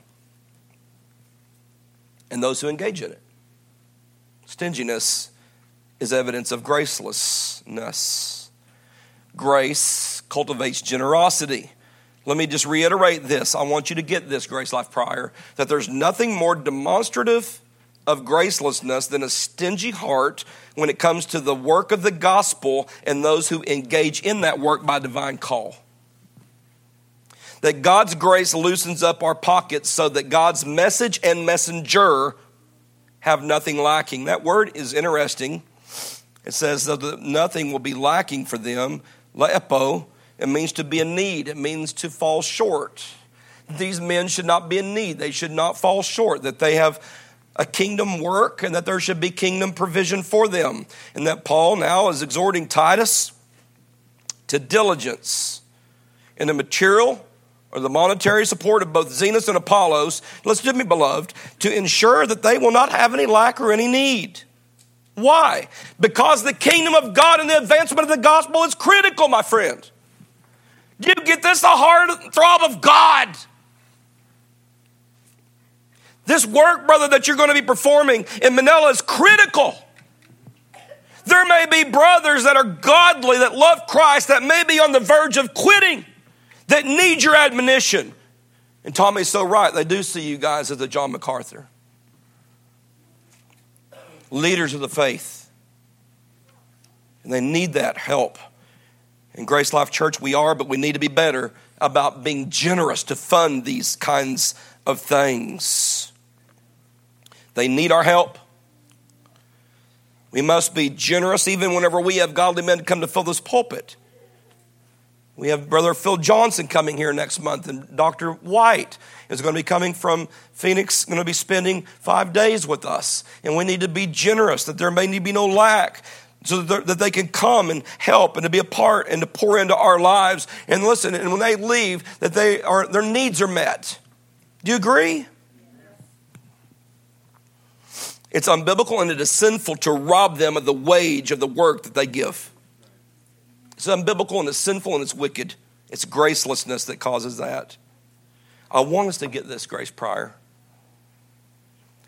and those who engage in it. Stinginess is evidence of gracelessness. Grace cultivates generosity. Let me just reiterate this. I want you to get this, Grace Life Prior, that there's nothing more demonstrative of gracelessness than a stingy heart when it comes to the work of the gospel and those who engage in that work by divine call. That God's grace loosens up our pockets so that God's message and messenger have nothing lacking. That word is interesting. It says that nothing will be lacking for them. Lepo, it means to be in need. It means to fall short. These men should not be in need. They should not fall short. That they have a kingdom work and that there should be kingdom provision for them. And that Paul now is exhorting Titus to diligence in the material or the monetary support of both Zenas and Apollos. Listen to me, beloved, to ensure that they will not have any lack or any need. Why? Because the kingdom of God and the advancement of the gospel is critical, my friend. Do you get this? The heart throb of God. This work, brother, that you're going to be performing in Manila is critical. There may be brothers that are godly, that love Christ, that may be on the verge of quitting, that need your admonition. And Tommy's so right. They do see you guys as a John MacArthur. Leaders of the faith. And they need that help. In Grace Life Church, we are, but we need to be better about being generous to fund these kinds of things. They need our help. We must be generous even whenever we have godly men come to fill this pulpit. We have Brother Phil Johnson coming here next month, and Doctor White is going to be coming from Phoenix, going to be spending five days with us. And we need to be generous, that there may be no lack, so that they can come and help and to be a part and to pour into our lives. And listen, and when they leave, that they are their needs are met. Do you agree? It's unbiblical and it is sinful to rob them of the wage of the work that they give. It's unbiblical and it's sinful and it's wicked. It's gracelessness that causes that. I want us to get this, Grace Prior.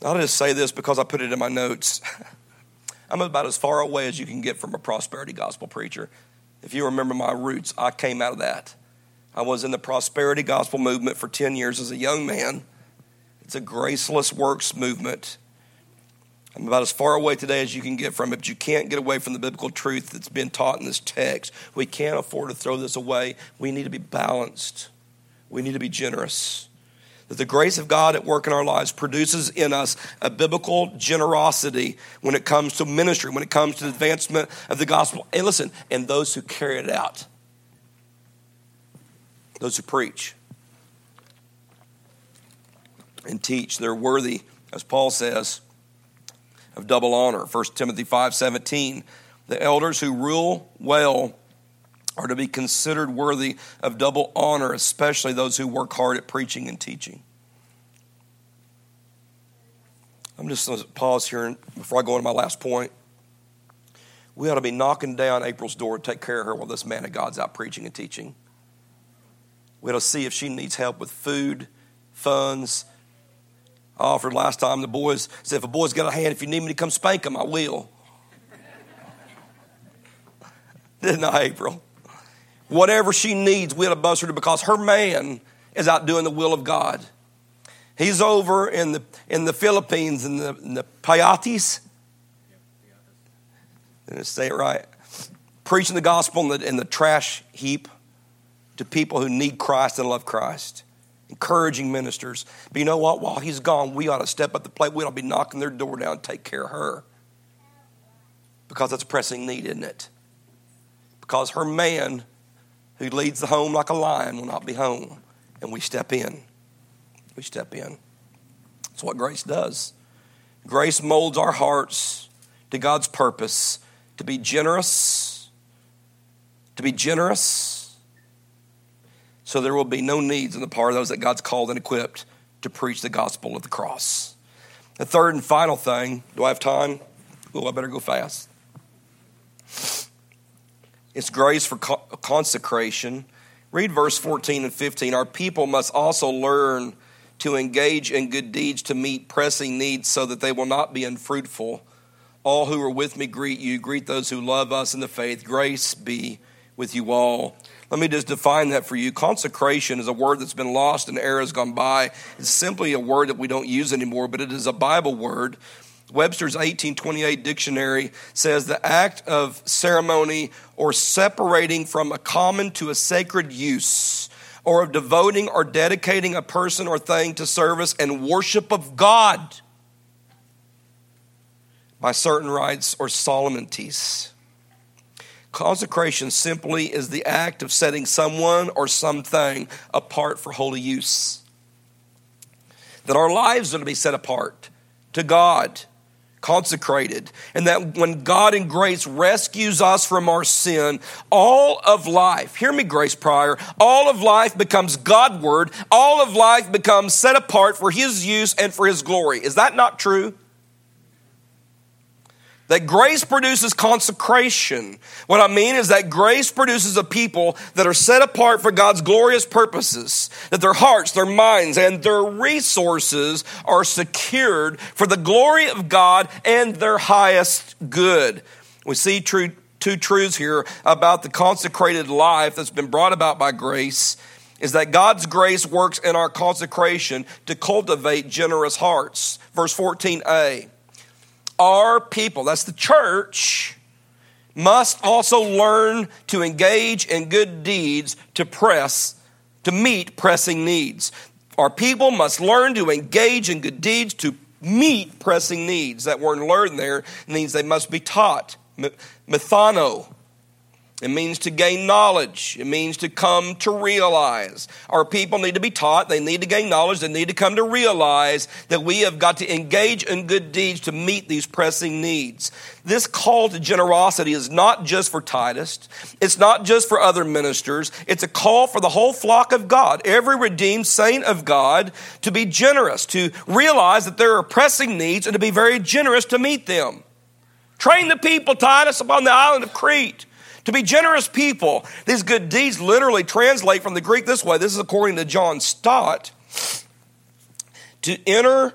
I'll just say this because I put it in my notes. I'm about as far away as you can get from a prosperity gospel preacher. If you remember my roots, I came out of that. I was in the prosperity gospel movement for ten years as a young man. It's a graceless works movement. I'm about as far away today as you can get from it, but you can't get away from the biblical truth that's been taught in this text. We can't afford to throw this away. We need to be balanced. We need to be generous. That the grace of God at work in our lives produces in us a biblical generosity when it comes to ministry, when it comes to the advancement of the gospel. And listen, and those who carry it out, those who preach and teach, they're worthy, as Paul says, of double honor. First Timothy five seventeen, the elders who rule well are to be considered worthy of double honor, especially those who work hard at preaching and teaching. I'm just going to pause here before I go into my last point. We ought to be knocking down April's door to take care of her while this man of God's out preaching and teaching. We ought to see if she needs help with food, funds. I offered last time, the boys said, if a boy's got a hand, if you need me to come spank him, I will. Didn't I, April? Whatever she needs, we ought to bust her to, because her man is out doing the will of God. He's over in the in the Philippines, in the, in the Payatis. Didn't say it right. Preaching the gospel in the, in the trash heap to people who need Christ and love Christ. Encouraging ministers. But you know what? While he's gone, we ought to step up the plate. We ought to be knocking their door down and take care of her. Because that's a pressing need, isn't it? Because her man who leads the home like a lion will not be home. And we step in. We step in. That's what grace does. Grace molds our hearts to God's purpose, to be generous, to be generous, so there will be no needs on the part of those that God's called and equipped to preach the gospel of the cross. The third and final thing, do I have time? Oh, I better go fast. It's grace for consecration. Read verse fourteen and fifteen. Our people must also learn to engage in good deeds to meet pressing needs so that they will not be unfruitful. All who are with me greet you. Greet those who love us in the faith. Grace be with you all. Let me just define that for you. Consecration is a word that's been lost in eras gone by. It's simply a word that we don't use anymore, but it is a Bible word. Webster's eighteen twenty-eight dictionary says the act of ceremony or separating from a common to a sacred use, or of devoting or dedicating a person or thing to service and worship of God by certain rites or solemnities. Consecration simply is the act of setting someone or something apart for holy use. That our lives are to be set apart to God, consecrated. And that when God in grace rescues us from our sin, all of life, hear me, Grace Pryor, all of life becomes Godward. All of life becomes set apart for His use and for His glory. Is that not true? That grace produces consecration. What I mean is that grace produces a people that are set apart for God's glorious purposes. That their hearts, their minds, and their resources are secured for the glory of God and their highest good. We see true, two truths here about the consecrated life that's been brought about by grace. Is that God's grace works in our consecration to cultivate generous hearts. Verse fourteen a. Our people, that's the church, must also learn to engage in good deeds to press, to meet pressing needs. Our people must learn to engage in good deeds to meet pressing needs. That word learn there means they must be taught. Methano. It means to gain knowledge. It means to come to realize. Our people need to be taught. They need to gain knowledge. They need to come to realize that we have got to engage in good deeds to meet these pressing needs. This call to generosity is not just for Titus. It's not just for other ministers. It's a call for the whole flock of God, every redeemed saint of God, to be generous, to realize that there are pressing needs and to be very generous to meet them. Train the people, Titus, upon the island of Crete. To be generous people. These good deeds literally translate from the Greek this way. This is according to John Stott. To enter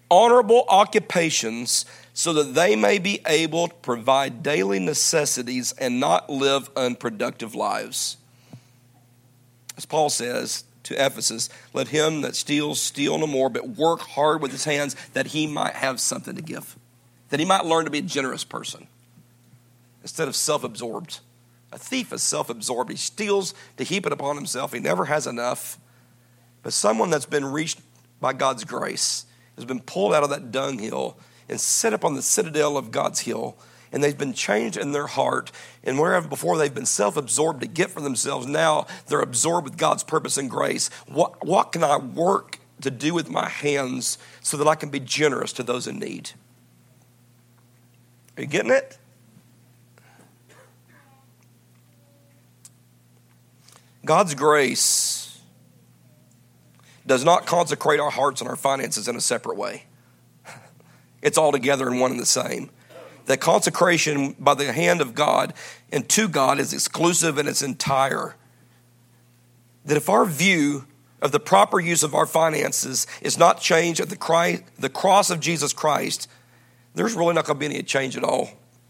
honorable occupations so that they may be able to provide daily necessities and not live unproductive lives. As Paul says to Ephesus, let him that steals steal no more, but work hard with his hands that he might have something to give, that he might learn to be a generous person instead of self-absorbed. A thief is self-absorbed. He steals to heap it upon himself. He never has enough. But someone that's been reached by God's grace has been pulled out of that dunghill and set up on the citadel of God's hill, and they've been changed in their heart. And wherever before they've been self-absorbed to get for themselves, now they're absorbed with God's purpose and grace. What, what can I work to do with my hands so that I can be generous to those in need? Are you getting it? God's grace does not consecrate our hearts and our finances in a separate way. It's all together in one and the same. That consecration by the hand of God and to God is exclusive and it's entire. That if our view of the proper use of our finances is not changed at the, Christ, the cross of Jesus Christ, there's really not going to be any change at all.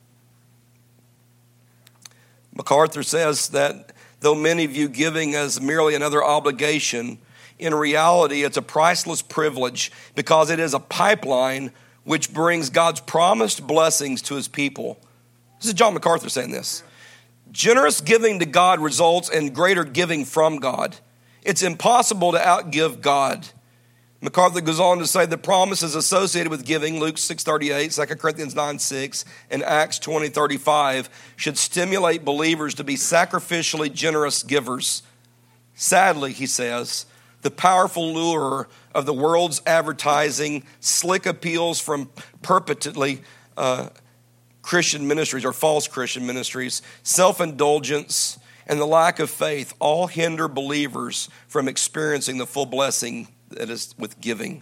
MacArthur says that though many view giving as merely another obligation, in reality it's a priceless privilege because it is a pipeline which brings God's promised blessings to his people. This is John MacArthur saying this. Generous giving to God results in greater giving from God. It's impossible to outgive God. MacArthur goes on to say the promises associated with giving, Luke six thirty-eight, Second Corinthians nine six, and Acts twenty thirty-five, should stimulate believers to be sacrificially generous givers. Sadly, he says, the powerful lure of the world's advertising, slick appeals from perpetually uh, Christian ministries or false Christian ministries, self-indulgence, and the lack of faith all hinder believers from experiencing the full blessing that is with giving.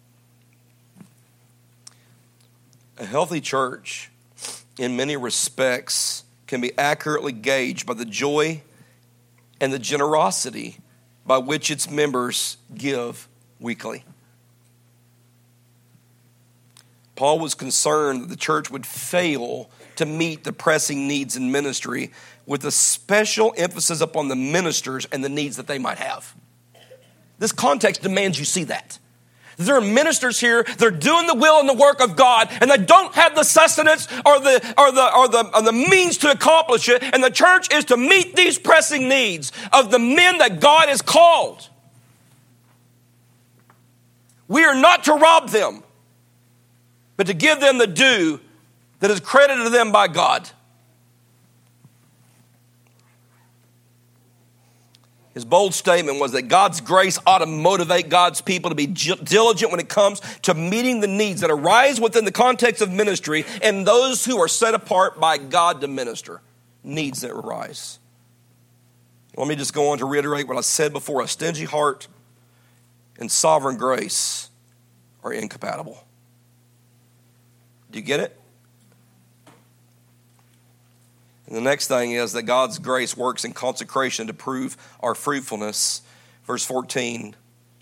A healthy church, in many respects, can be accurately gauged by the joy and the generosity by which its members give weekly. Paul was concerned that the church would fail to meet the pressing needs in ministry, with a special emphasis upon the ministers and the needs that they might have. This context demands you see that. There are ministers here, they're doing the will and the work of God, and they don't have the sustenance or the, or the, or the, or the means to accomplish it, and the church is to meet these pressing needs of the men that God has called. We are not to rob them, but to give them the due that is credited to them by God. His bold statement was that God's grace ought to motivate God's people to be diligent when it comes to meeting the needs that arise within the context of ministry and those who are set apart by God to minister. Needs that arise. Let me just go on to reiterate what I said before. A stingy heart and sovereign grace are incompatible. Do you get it? And the next thing is that God's grace works in consecration to prove our fruitfulness. Verse fourteen,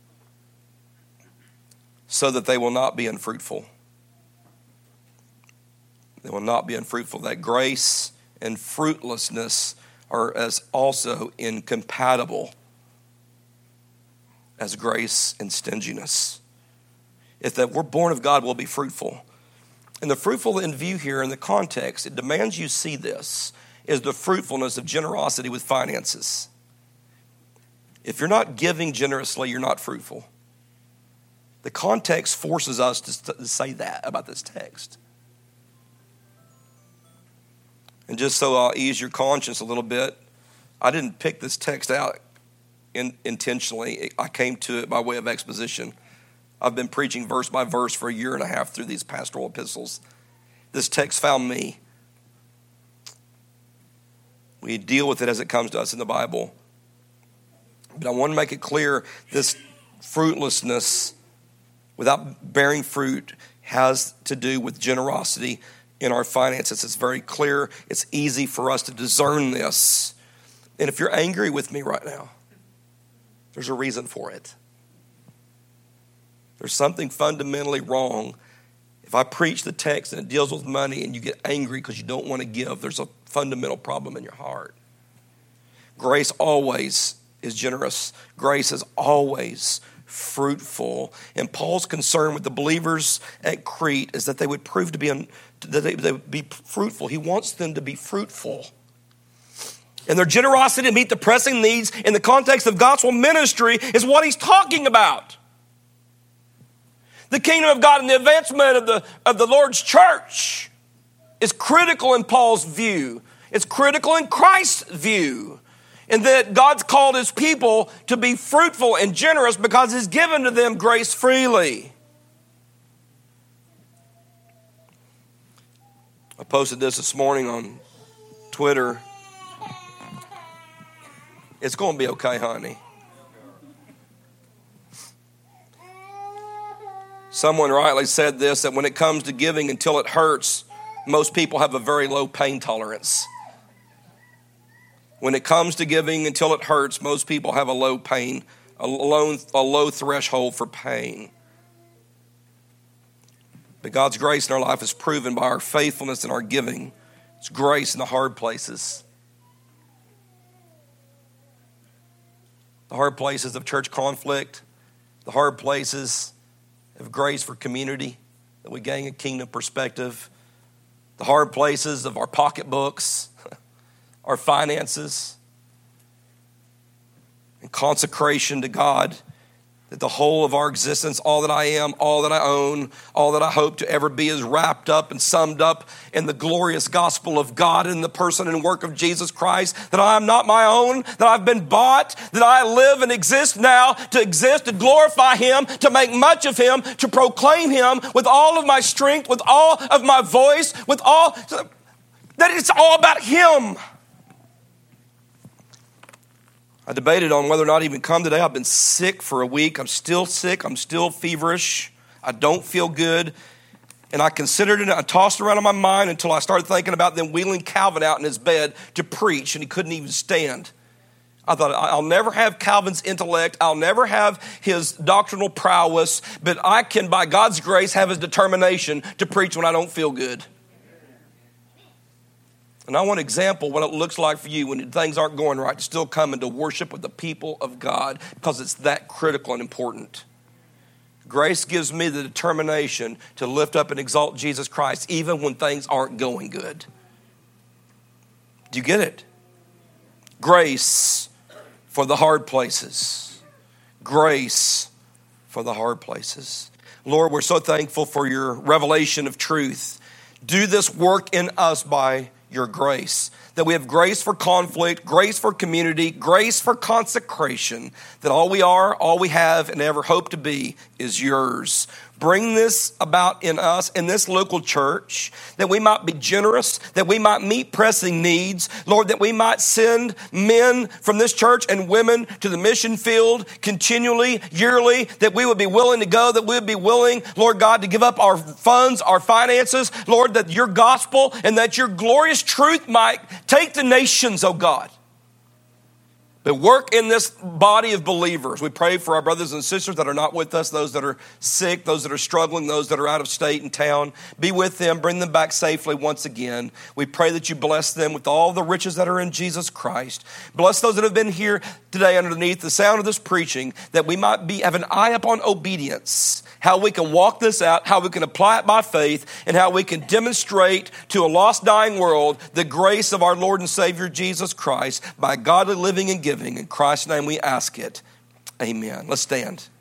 so that they will not be unfruitful. They will not be unfruitful. That grace and fruitlessness are as also incompatible as grace and stinginess. If that we're born of God, we'll be fruitful. And the fruitful in view here in the context, it demands you see this, is the fruitfulness of generosity with finances. If you're not giving generously, you're not fruitful. The context forces us to say that about this text. And just so I'll ease your conscience a little bit, I didn't pick this text out in, intentionally. I came to it by way of exposition. I've been preaching verse by verse for a year and a half through these pastoral epistles. This text found me. We deal with it as it comes to us in the Bible. But I want to make it clear, this fruitlessness without bearing fruit has to do with generosity in our finances. It's very clear. It's easy for us to discern this. And if you're angry with me right now, there's a reason for it. There's something fundamentally wrong. If I preach the text and it deals with money and you get angry because you don't want to give, there's a fundamental problem in your heart. Grace always is generous. Grace is always fruitful. And Paul's concern with the believers at Crete is that they would prove to be, un, that they, they would be fruitful. He wants them to be fruitful. And their generosity to meet the pressing needs in the context of gospel ministry is what he's talking about. The kingdom of God and the advancement of the, of the Lord's church is critical in Paul's view. It's critical in Christ's view. And that God's called his people to be fruitful and generous because he's given to them grace freely. I posted this this morning on Twitter. It's going to be okay, honey. Someone rightly said this, that when it comes to giving until it hurts, most people have a very low pain tolerance. When it comes to giving until it hurts, most people have a low pain, a low, a low threshold for pain. But God's grace in our life is proven by our faithfulness in our giving. It's grace in the hard places. The hard places of church conflict, the hard places of grace for community, that we gain a kingdom perspective, the hard places of our pocketbooks, our finances, and consecration to God, that the whole of our existence, all that I am, all that I own, all that I hope to ever be is wrapped up and summed up in the glorious gospel of God and the person and work of Jesus Christ, that I am not my own, that I've been bought, that I live and exist now to exist, to glorify him, to make much of him, to proclaim him with all of my strength, with all of my voice, with all, that it's all about him. I debated on whether or not even come today. I've been sick for a week. I'm still sick. I'm still feverish. I don't feel good. And I considered it. I tossed it around in my mind until I started thinking about them wheeling Calvin out in his bed to preach, and he couldn't even stand. I thought, I'll never have Calvin's intellect. I'll never have his doctrinal prowess, but I can, by God's grace, have his determination to preach when I don't feel good. And I want to example what it looks like for you when things aren't going right to still come and to worship with the people of God, because it's that critical and important. Grace gives me the determination to lift up and exalt Jesus Christ even when things aren't going good. Do you get it? Grace for the hard places. Grace for the hard places. Lord, we're so thankful for your revelation of truth. Do this work in us by your grace, that we have grace for conflict, grace for community, grace for consecration, that all we are, all we have, and ever hope to be is yours. Bring this about in us, in this local church, that we might be generous, that we might meet pressing needs. Lord, that we might send men from this church and women to the mission field continually, yearly, that we would be willing to go, that we would be willing, Lord God, to give up our funds, our finances, Lord, that your gospel and that your glorious truth might take the nations, oh God. But work in this body of believers. We pray for our brothers and sisters that are not with us, those that are sick, those that are struggling, those that are out of state and town. Be with them, bring them back safely once again. We pray that you bless them with all the riches that are in Jesus Christ. Bless those that have been here today underneath the sound of this preaching, that we might be have an eye upon obedience, how we can walk this out, how we can apply it by faith, and how we can demonstrate to a lost, dying world the grace of our Lord and Savior Jesus Christ by godly living and giving. In Christ's name we ask it. Amen. Let's stand.